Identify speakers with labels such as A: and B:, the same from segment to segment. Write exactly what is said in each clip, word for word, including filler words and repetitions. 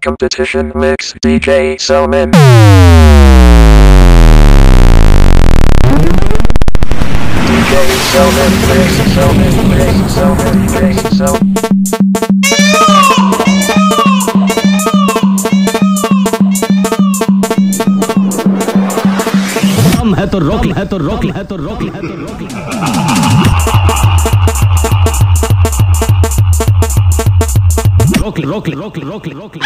A: Competition Mix D J Selman. D J Selman, Mix Selman, Mix Selman, Mix Selman.
B: हम है तो रोक है तो रोक है तो रोक है तो रोक रोक रोक रोक रोक रोक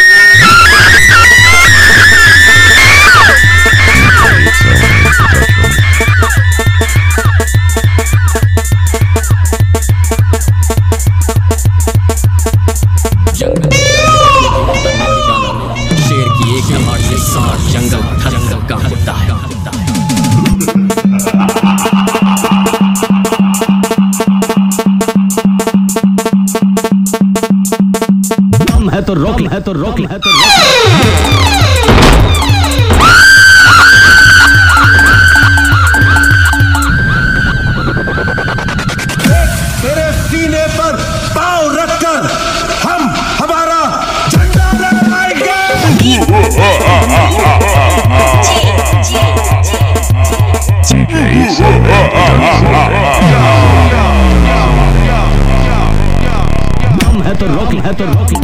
C: शेर की एक दहाड़ से सार जंगल जंगल का होता है।
B: हम है तो रोक है तो रोक है तो रोक
D: तेरे सीने पर पांव रखकर हम हमारा झंडा लहराएंगे।
B: हम है तो रोक है तो रोक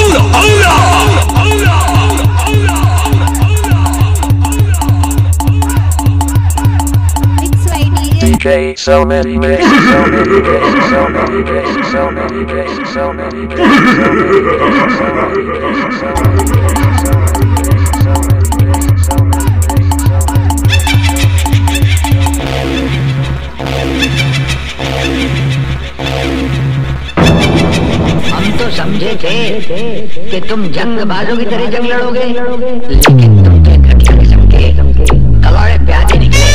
A: D J Selman, Mix Selman, D J Selman, D J Selman, D J Selman, D J Selman, D J Selman, D J
E: हम तो समझे थे कि तुम जंगबाजों की तरह जंग लड़ोगे, लेकिन तुम तो घटिया किस्म के कबाड़े प्यादे निकले।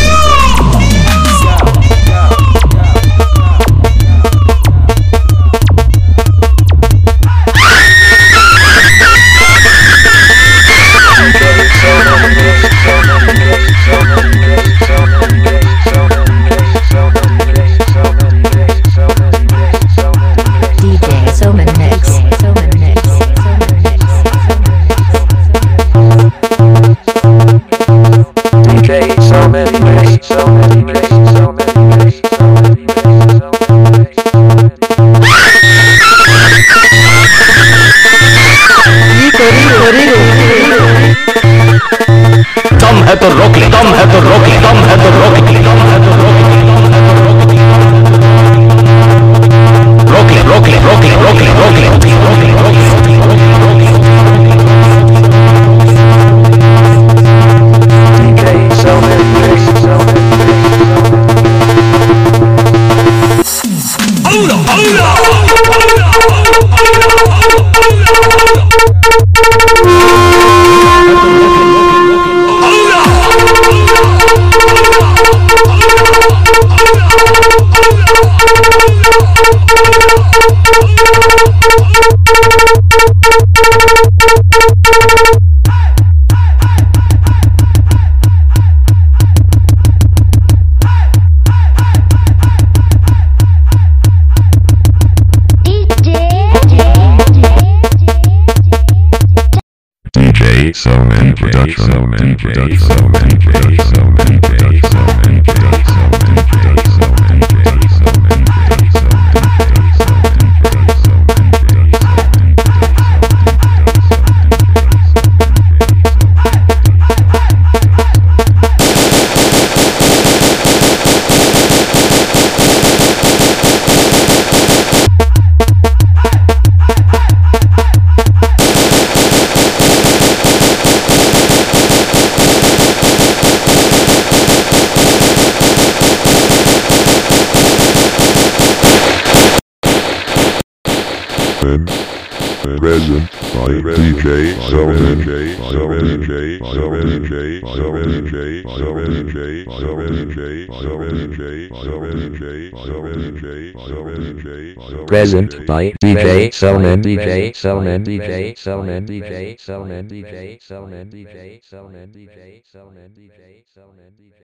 B: दम है तो रोक ले दम है तो रोक ले दम है तो रोक ले दम है तो रोक ले रोक ले रोक ले रोक ले रोक ले रोक ले रोक ले रोक ले रोक
A: D J Selman Production, Selman Production, Selman Production, Selman Production, Selman Production, Selman Production, Selman present by D J Selman, D J Selman, D J Selman, D J Selman, D J Selman, D J Selman, D J Selman, D J Selman, D J Selman, D J Selman, D J present by D J Selman, D J Selman, D J Selman, D J Selman, D J Selman, D J Selman, D J Selman, D J Selman, D J